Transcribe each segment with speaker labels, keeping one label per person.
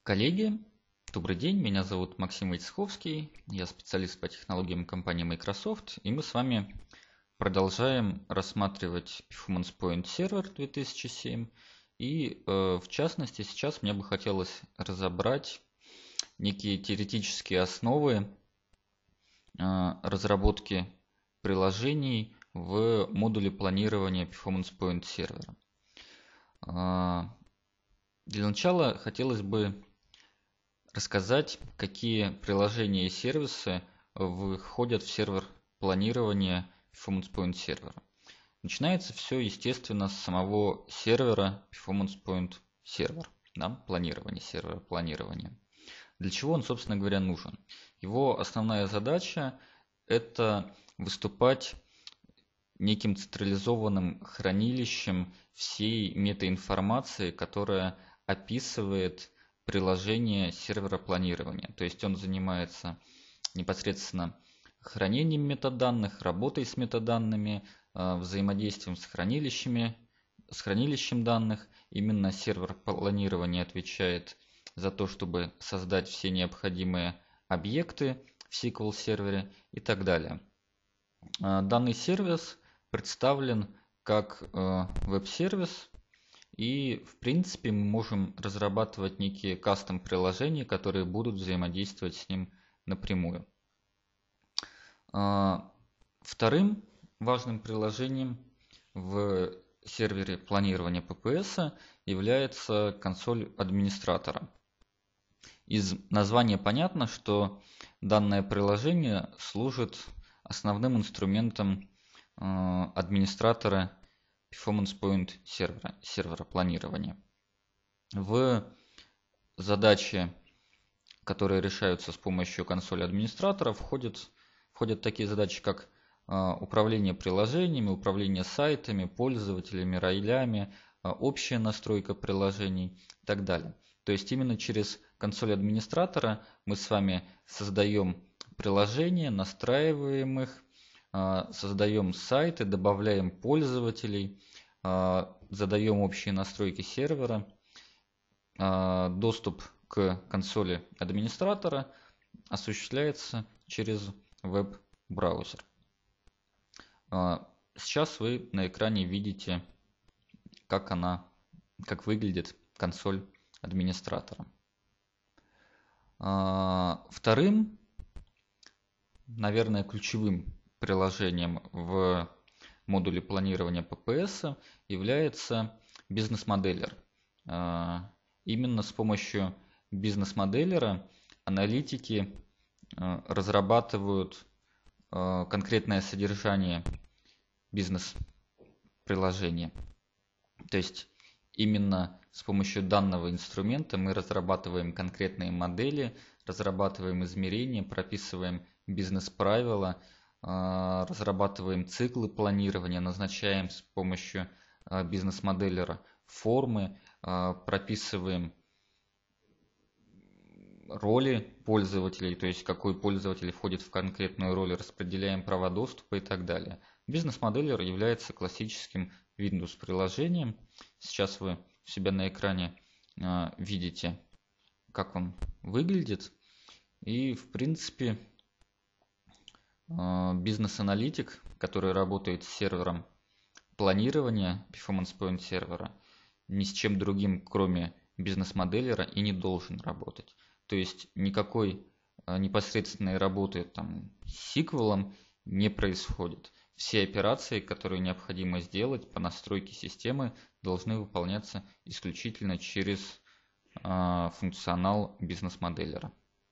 Speaker 1: Коллеги, добрый день, меня зовут Максим Войцеховский, я специалист по технологиям компании Microsoft, и мы с вами продолжаем рассматривать Performance Point Server 2007, и в частности сейчас мне бы хотелось разобрать некие теоретические основы разработки приложений в модуле планирования Performance Point Server. Для начала хотелось бы рассказать, какие приложения и сервисы входят в сервер планирования Performance Point сервера. Начинается все, естественно, с самого сервера Performance Point Server, планирование сервера планирования. Для чего он, собственно говоря, нужен? Его основная задача – это выступать неким централизованным хранилищем всей метаинформации, которая описывает приложение сервера планирования. То есть он занимается непосредственно хранением метаданных, работой с метаданными, взаимодействием с хранилищем данных. Именно сервер планирования отвечает за то, чтобы создать все необходимые объекты в SQL сервере и так далее. Данный сервис представлен как веб-сервис, и в принципе мы можем разрабатывать некие кастом-приложения, которые будут взаимодействовать с ним напрямую. Вторым важным приложением в сервере планирования PPS является консоль администратора. Из названия понятно, что данное приложение служит основным инструментом администратора Performance Point сервера планирования. В задачи, которые решаются с помощью консоли администратора, входят такие задачи, как управление приложениями, управление сайтами, пользователями, ролями, общая настройка приложений и так далее. То есть именно через консоль администратора мы с вами создаем приложения, настраиваем их, создаем сайты, добавляем пользователей, задаем общие настройки сервера. Доступ к консоли администратора осуществляется через веб-браузер. Сейчас вы на экране видите, как выглядит консоль администратора. Вторым, наверное, ключевым приложением в модуле планирования PPS является бизнес-моделлер. Именно с помощью бизнес-моделлера аналитики разрабатывают конкретное содержание бизнес-приложения. То есть именно с помощью данного инструмента мы разрабатываем конкретные модели, разрабатываем измерения, прописываем бизнес-правила, разрабатываем циклы планирования, назначаем с помощью бизнес-моделлера формы, прописываем роли пользователей, то есть какой пользователь входит в конкретную роль, распределяем права доступа и так далее. Бизнес-моделлер является классическим Windows-приложением. Сейчас вы у себя на экране видите, как он выглядит. И в принципе бизнес-аналитик, который работает с сервером планирования Performance Point сервера, ни с чем другим, кроме бизнес-моделлера, и не должен работать. То есть никакой непосредственной работы с SQL не происходит. Все операции, которые необходимо сделать по настройке системы, должны выполняться исключительно через функционал бизнес-моделлера.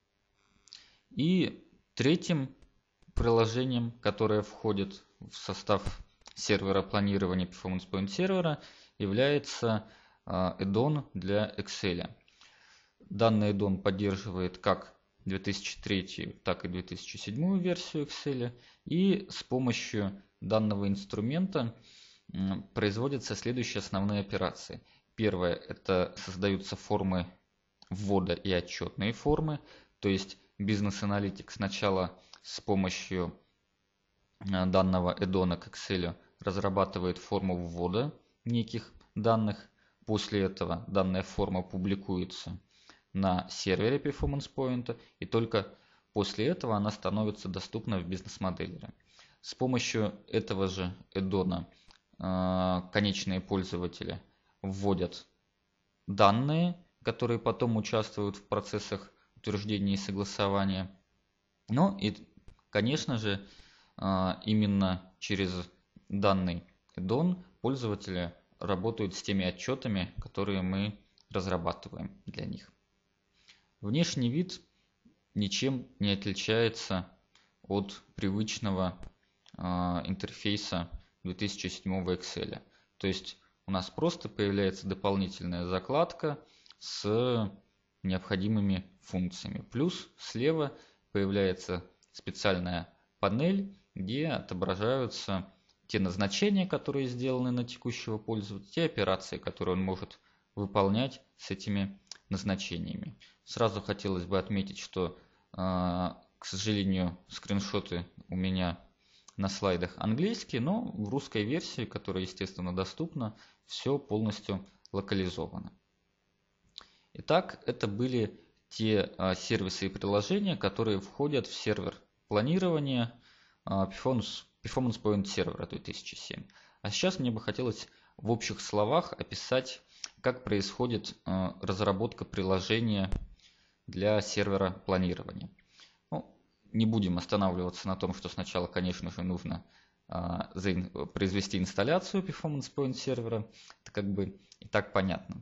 Speaker 1: И третьим приложением, которое входит в состав сервера планирования Performance Point сервера, является add-on для Excel. Данный add-on поддерживает как 2003, так и 2007 версию Excel, и с помощью данного инструмента производятся следующие основные операции. Первое – это создаются формы ввода и отчетные формы, то есть бизнес-аналитик сначала с помощью данного add-on к Excel разрабатывает форму ввода неких данных, после этого данная форма публикуется на сервере Performance Point, и только после этого она становится доступна в бизнес-моделере. С помощью этого же эддона конечные пользователи вводят данные, которые потом участвуют в процессах утверждения и согласования. Ну и, конечно же, именно через данный эддон пользователи работают с теми отчетами, которые мы разрабатываем для них. Внешний вид ничем не отличается от привычного интерфейса 2007 Excel. То есть у нас просто появляется дополнительная закладка с необходимыми функциями. Плюс слева появляется специальная панель, где отображаются те назначения, которые сделаны на текущего пользователя, те операции, которые он может выполнять с этими назначениями. Сразу хотелось бы отметить, что, к сожалению, скриншоты у меня на слайдах английские, но в русской версии, которая, естественно, доступна, все полностью локализовано. Итак, это были те сервисы и приложения, которые входят в сервер планирования Performance Point Server 2007. А сейчас мне бы хотелось в общих словах описать, как происходит разработка приложения для сервера планирования. Не будем останавливаться на том, что сначала, конечно же, нужно произвести инсталляцию Performance Point сервера. Это как бы и так понятно.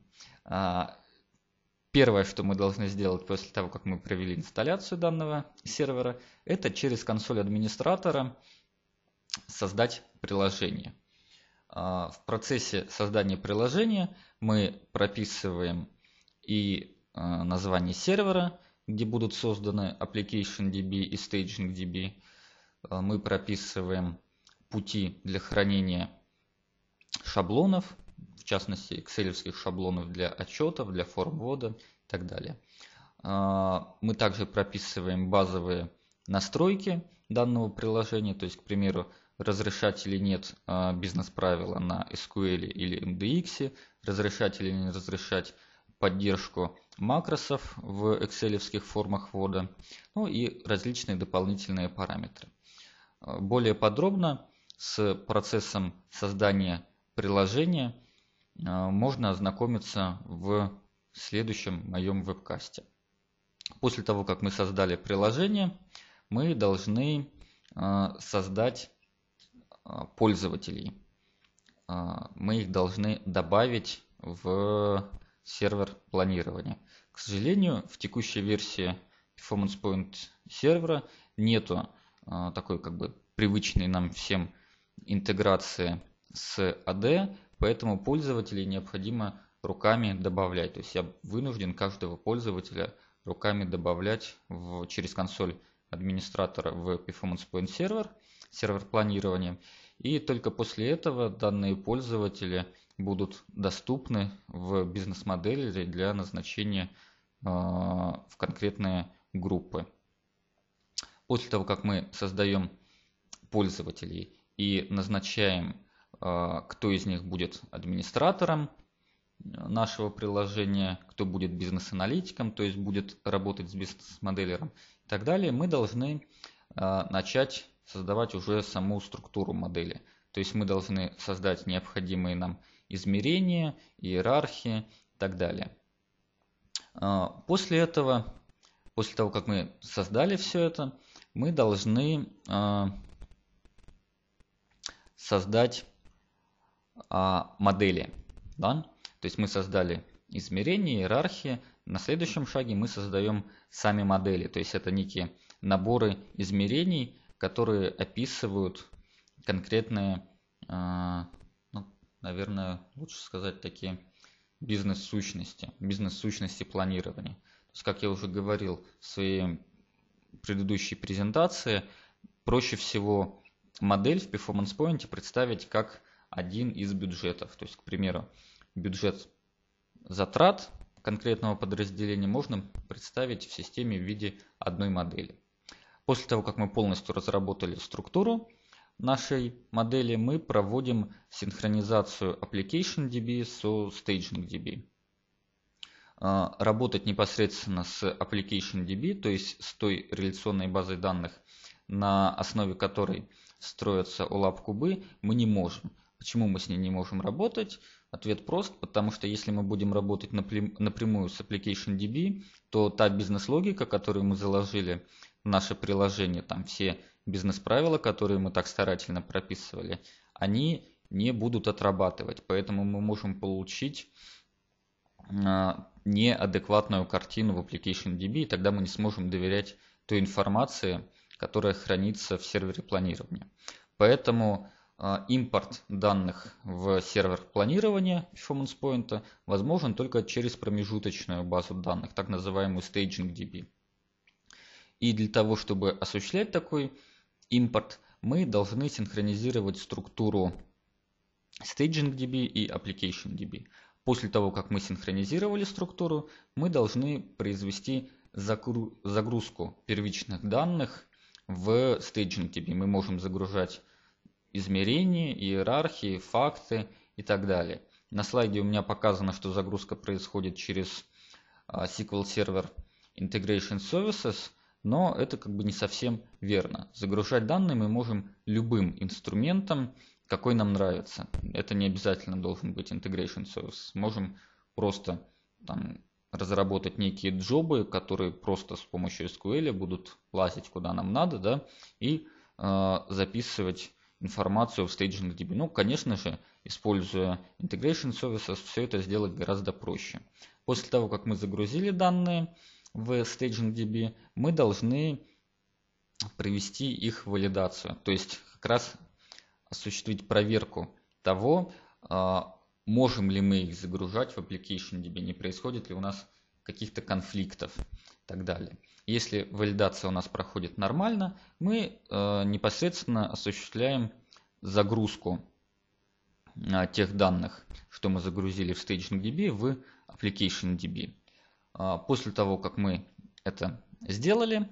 Speaker 1: Первое, что мы должны сделать после того, как мы провели инсталляцию данного сервера, это через консоль администратора создать приложение. В процессе создания приложения мы прописываем и название сервера, где будут созданы ApplicationDB и StagingDB. Мы прописываем пути для хранения шаблонов, в частности, экселевских шаблонов для отчетов, для форм ввода и так далее. Мы также прописываем базовые настройки данного приложения, то есть, к примеру, разрешать или нет бизнес-правила на SQL или MDX, разрешать или не разрешать поддержку макросов в экселевских формах ввода, ну и различные дополнительные параметры. Более подробно с процессом создания приложения можно ознакомиться в следующем моем вебкасте. После того, как мы создали приложение, мы должны создать пользователей. Мы их должны добавить в сервер планирования. К сожалению, в текущей версии Performance Point сервера нету такой как бы привычной нам всем интеграции с AD, поэтому пользователей необходимо руками добавлять. То есть я вынужден каждого пользователя руками добавлять через консоль администратора в Performance Point сервер планирования. И только после этого данные пользователи будут доступны в бизнес-модели для назначения в конкретные группы. После того, как мы создаем пользователей и назначаем, кто из них будет администратором нашего приложения, кто будет бизнес-аналитиком, то есть будет работать с бизнес-моделером и так далее, мы должны начать создавать уже саму структуру модели. То есть мы должны создать необходимые нам измерения, иерархии и так далее. После этого, после того, как мы создали все это, мы должны создать модели. Да? То есть мы создали измерения, иерархии. На следующем шаге мы создаем сами модели. То есть это некие наборы измерений, которые описывают конкретные, наверное, лучше сказать такие бизнес-сущности планирования. То есть, как я уже говорил в своей предыдущей презентации, проще всего модель в Performance Point представить как один из бюджетов. То есть, к примеру, бюджет затрат конкретного подразделения можно представить в системе в виде одной модели. После того, как мы полностью разработали структуру нашей модели, мы проводим синхронизацию ApplicationDB со StagingDB. работать непосредственно с ApplicationDB, то есть с той реляционной базой данных, на основе которой строятся OLAP-кубы, мы не можем. Почему мы с ней не можем работать? Ответ прост, потому что если мы будем работать напрямую с ApplicationDB, то та бизнес-логика, которую мы заложили в наше приложение, там все бизнес-правила, которые мы так старательно прописывали, они не будут отрабатывать. Поэтому мы можем получить неадекватную картину в ApplicationDB, и тогда мы не сможем доверять той информации, которая хранится в сервере планирования. Поэтому импорт данных в сервер планирования Performance Point возможен только через промежуточную базу данных, так называемую StagingDB. И для того, чтобы осуществлять такой импорт, мы должны синхронизировать структуру StagingDB и ApplicationDB. После того, как мы синхронизировали структуру, мы должны произвести загрузку первичных данных в StagingDB. Мы можем загружать измерения, иерархии, факты и так далее. На слайде у меня показано, что загрузка происходит через SQL Server Integration Services, но это как бы не совсем верно. Загружать данные мы можем любым инструментом, какой нам нравится. Это не обязательно должен быть Integration Service. Можем просто разработать некие джобы, которые просто с помощью SQL будут лазить куда нам надо, да, и записывать информацию в StagingDB. Ну, конечно же, используя Integration Services, все это сделать гораздо проще. После того, как мы загрузили данные в StagingDB, мы должны провести их валидацию. То есть как раз осуществить проверку того, можем ли мы их загружать в ApplicationDB, не происходит ли у нас каких-то конфликтов и так далее. Если валидация у нас проходит нормально, мы непосредственно осуществляем загрузку тех данных, что мы загрузили в StagingDB, в ApplicationDB. После того, как мы это сделали,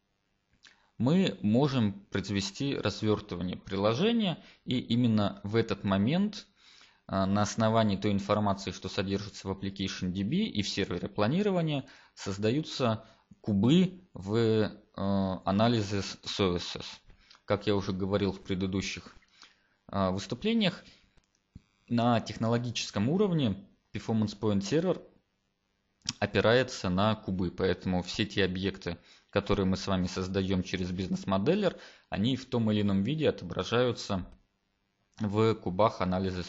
Speaker 1: мы можем произвести развертывание приложения, и именно в этот момент на основании той информации, что содержится в ApplicationDB и в сервере планирования, создаются кубы в Analysis Services. Как я уже говорил в предыдущих выступлениях, на технологическом уровне Performance Point Server опирается на кубы, поэтому все те объекты, которые мы с вами создаем через бизнес-моделлер, они в том или ином виде отображаются в кубах Analysis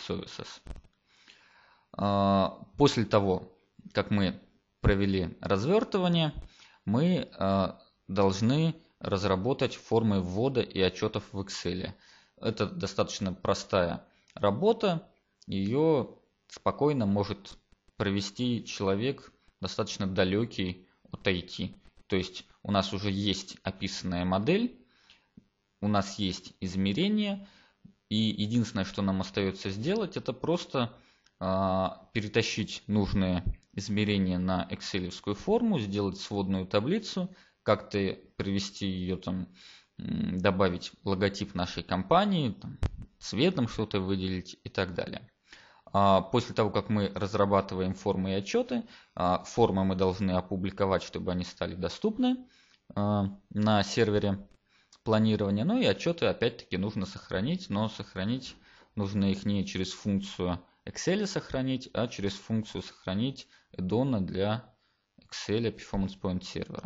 Speaker 1: Services. После того, как мы провели развертывание, мы должны разработать формы ввода и отчетов в Excel. Это достаточно простая работа, ее спокойно может провести человек достаточно далекий от IT. То есть у нас уже есть описанная модель, у нас есть измерения, и единственное, что нам остается сделать, это просто перетащить нужные измерения на Excel-евскую форму, сделать сводную таблицу, как-то привести ее там, добавить логотип нашей компании, там, цветом что-то выделить и так далее. После того, как мы разрабатываем формы и отчеты, формы мы должны опубликовать, чтобы они стали доступны на сервере планирования. Ну и отчеты опять-таки нужно сохранить, но сохранить нужно их не через функцию Excel сохранить, а через функцию сохранить add-on для Excel Performance Point сервера.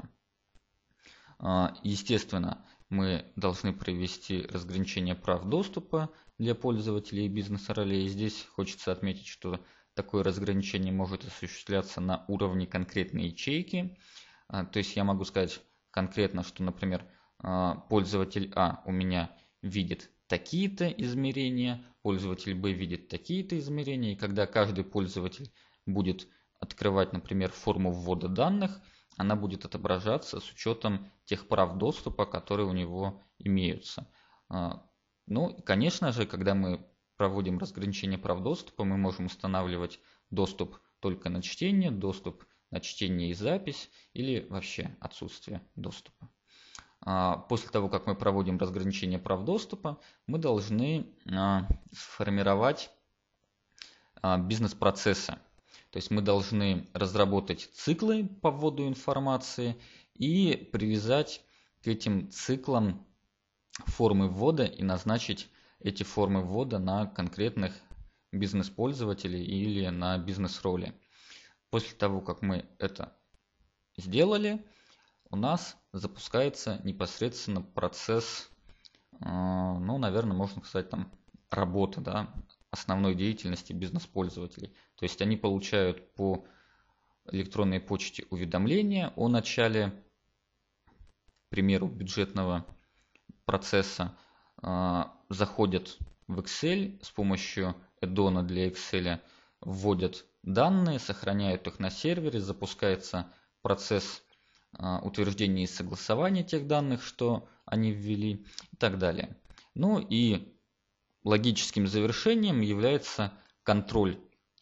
Speaker 1: Естественно, мы должны провести разграничение прав доступа для пользователей и бизнес-ролей. Здесь хочется отметить, что такое разграничение может осуществляться на уровне конкретной ячейки. То есть я могу сказать конкретно, что, например, пользователь А у меня видит такие-то измерения, пользователь Б видит такие-то измерения, и когда каждый пользователь будет открывать, например, форму ввода данных, она будет отображаться с учетом тех прав доступа, которые у него имеются. Ну, конечно же, когда мы проводим разграничение прав доступа, мы можем устанавливать доступ только на чтение, доступ на чтение и запись, или вообще отсутствие доступа. После того, как мы проводим разграничение прав доступа, мы должны сформировать бизнес-процессы. То есть мы должны разработать циклы по вводу информации и привязать к этим циклам формы ввода и назначить эти формы ввода на конкретных бизнес-пользователей или на бизнес-роли. После того, как мы это сделали, у нас запускается непосредственно процесс, ну, наверное, можно сказать, там, работы, да, основной деятельности бизнес-пользователей. То есть они получают по электронной почте уведомления о начале, к примеру, бюджетного процесса, заходят в Excel с помощью эддона для Excel, вводят данные, сохраняют их на сервере, запускается процесс утверждения и согласования тех данных, что они ввели, и так далее. Ну и логическим завершением является контроль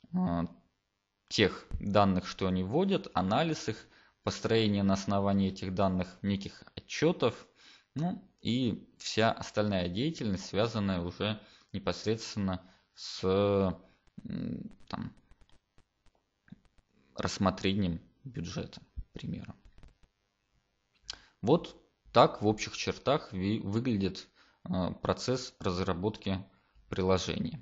Speaker 1: тех данных, что они вводят, анализ их, построение на основании этих данных неких отчетов, ну и вся остальная деятельность, связанная уже непосредственно с там, рассмотрением бюджета, к примеру. Вот так в общих чертах выглядит процесс разработки приложения.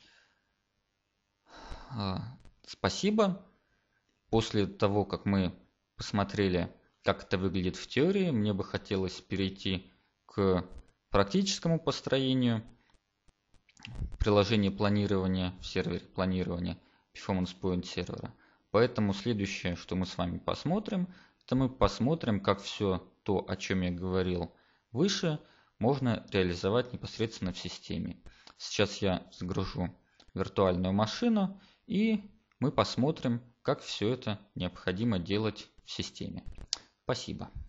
Speaker 1: Спасибо. После того, как мы посмотрели, как это выглядит в теории, мне бы хотелось перейти к практическому построению приложения планирования в сервере планирования Performance Point сервера. Поэтому следующее, что мы с вами посмотрим, это мы посмотрим, как все то, о чем я говорил выше, можно реализовать непосредственно в системе. Сейчас я загружу виртуальную машину, и мы посмотрим, как все это необходимо делать в системе. Спасибо.